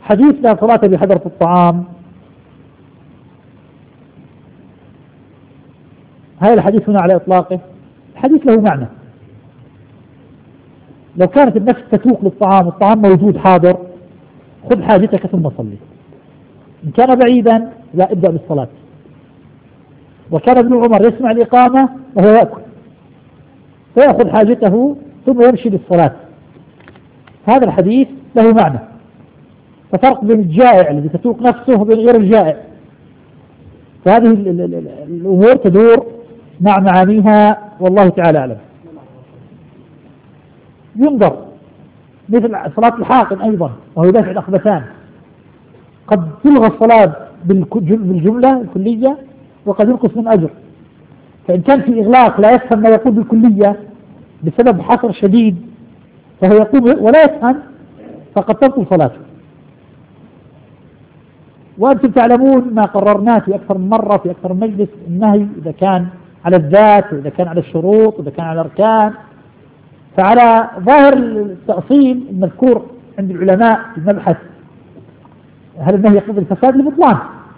حديث لا صلاة بحضرة الطعام، هذا الحديث هنا على إطلاقه الحديث له معنى. لو كانت النفس تسوق للطعام والطعام موجود حاضر، خذ حاجتك ثم صلي. إن كان بعيدا لا، ابدأ بالصلاة. وكان ابن عمر يسمع الإقامة وهو يأكل فيأخذ حاجته ثم يمشي للصلاة. هذا الحديث له معنى. ففرق بين الجائع الذي تسوق نفسه وبين غير الجائع، فهذه الأمور تدور مع معانيها والله تعالى أعلم. ينظر مثل صلاة الحاقن أيضا وهو يدافع الأخبثان، قد تلغى الصلاة بالجملة الكلية وقد ينقص من أجر. فإن كان في إغلاق لا يفهم ما يقول بالكلية بسبب حصر شديد فهو يقول ولا يفهم، فقد تبطل صلاته. وأنتم تعلمون ما قررناه في أكثر من مرة في أكثر من مجلس، النهي إذا كان على الذات وإذا كان على الشروط وإذا كان على الأركان. فعلى ظاهر التأصيل المذكور عند العلماء في المبحث هل النهي يقتضي الفساد؟ البطلان،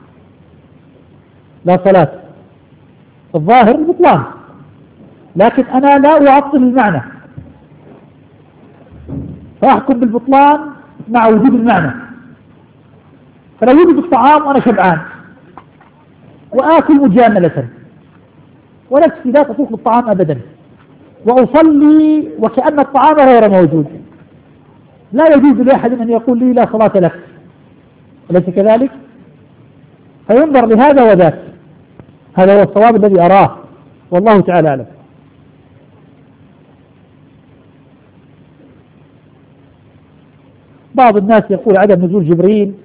لا صلاة، الظاهر البطلان، لكن أنا لا أعطل المعنى فأحكم بالبطلان مع وجود المعنى. فلا يوجد الطعام وأنا شبعان وآكل مجاملة ونفسي لا تسوق للطعام أبدا، وأصلي وكأن الطعام غير موجود، لا يجوز لأحد أن يقول لي لا صلاة لك، أليس كذلك؟ فينظر لهذا وذاك، هذا هو الصواب الذي أراه والله تعالى أعلم. بعض الناس يقول عدم نزول جبريل